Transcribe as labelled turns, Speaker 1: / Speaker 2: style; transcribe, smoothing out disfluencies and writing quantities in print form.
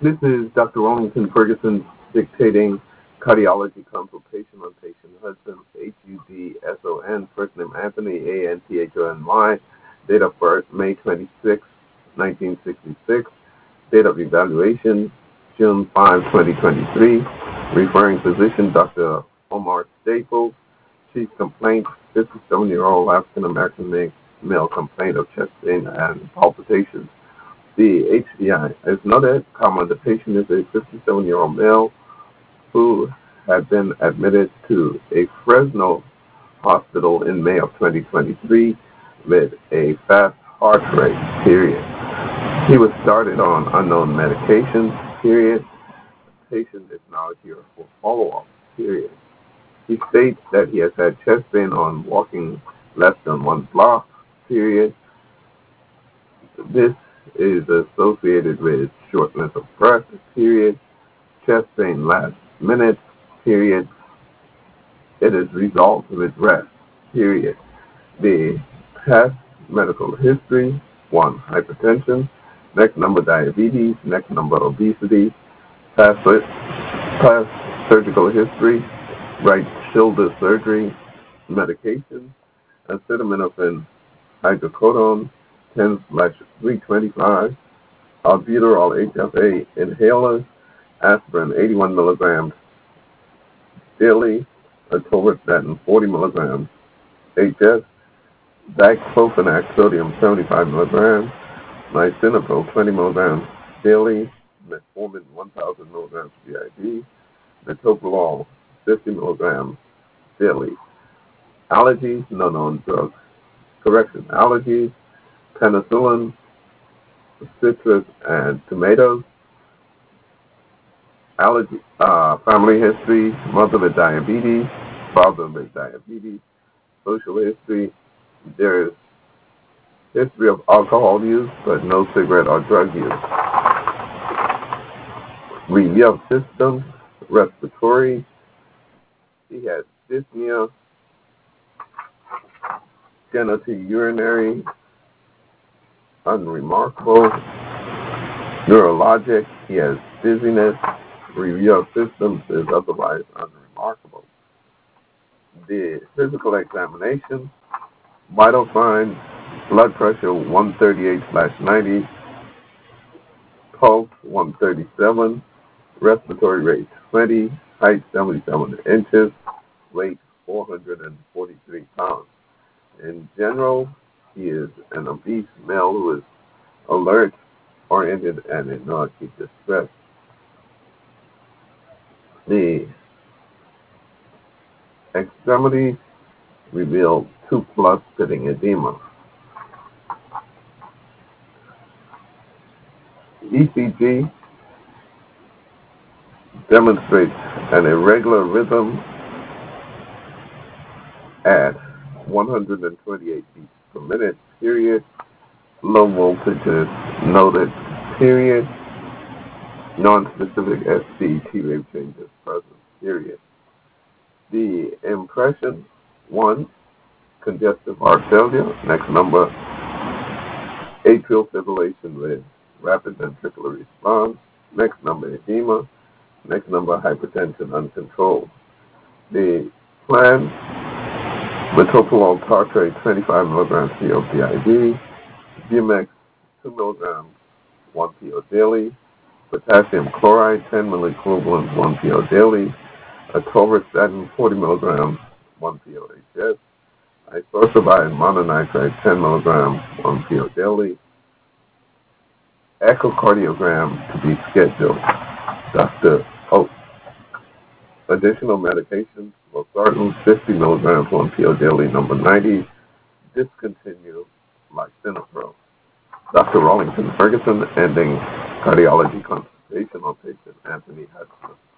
Speaker 1: This is Dr. Wellington Ferguson dictating cardiology consultation on patient Hudson, Hudson, first name Anthony, Anthony, date of birth May 26, 1966, date of evaluation June 5, 2023, referring physician Dr. Omar Staples, chief complaint 57-year-old African-American male complaint of chest pain and palpitations. The HDI is noted, the patient is a 57-year-old male who had been admitted to a Fresno hospital in May of 2023 with a fast heart rate, period. He was started on unknown medications, period. The patient is now here for follow-up, period. He states that he has had chest pain on walking less than 1 block, period. This is associated with shortness of breath, period. Chest pain last minute, period. It is resolved with rest, period. The past medical history, 1, hypertension, next number diabetes, next number obesity, past surgical history, right shoulder surgery, medication, acetaminophen hydrocodone, 10/325, albuterol HFA inhaler, aspirin 81 milligrams daily, atorvastatin 40 milligrams HS, diclofenac sodium 75 milligrams, lisinopril 20 milligrams daily, metformin 1,000 milligrams BID, metoprolol 50 milligrams daily. Allergies, no known drugs. Correction, allergies, penicillin, citrus, and tomatoes. Allergy, family history, mother with diabetes, father with diabetes. Social history, there is history of alcohol use, but no cigarette or drug use. Review of symptoms, respiratory, he has dyspnea, genitourinary, unremarkable, neurologic, he has dizziness, review of symptoms is otherwise unremarkable. The physical examination, vital signs, blood pressure 138/90, pulse 137, respiratory rate 20, height 77 inches, weight 443 pounds. In general, he is an obese male who is alert, oriented, and in no acute distress. The extremities reveal 2+ pitting edema. ECG demonstrates an irregular rhythm at 128 beats per minute, period. Low voltage is noted, period. Non-specific ST wave changes present, period. The impression, 1, congestive heart failure. Next number, atrial fibrillation with rapid ventricular response. Next number, edema. Next number, hypertension uncontrolled. The plan, metoprolol tartrate 25 milligrams PO BID, Bumex 2 milligrams 1 PO daily, potassium chloride 10 milliequivalents 1 PO daily, atorvastatin 40 milligrams 1 PO HS, isosobide mononitrate 10 milligrams 1 PO daily, echocardiogram to be scheduled. Dr. Oak. Additional medications, losartan 50 milligrams 1 PO daily, number 90, discontinue lisinopril. Dr. Wellington Ferguson, ending cardiology consultation on patient Anthony Hudson.